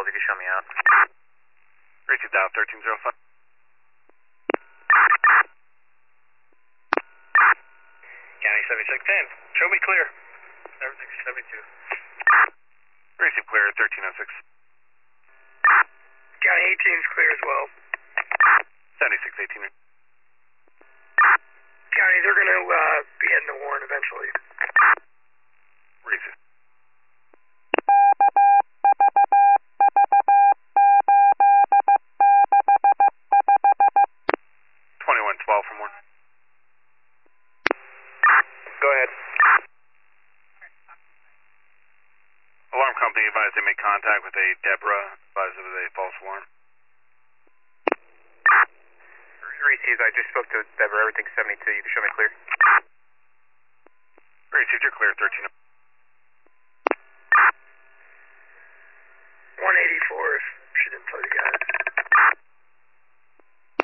12, you can show me out. Received Dow 1305. County 7610, show me clear. Everything's 72. Received clear 1306. County 18 is clear as well. 7618. County, they're going to be heading to Warren eventually. Received. From one. Go ahead. Alarm company advised they make contact with a Deborah, advised it was a false alarm. Received, I just spoke to Deborah, everything's 72, you can show me clear. Received, you're clear, 13. 184.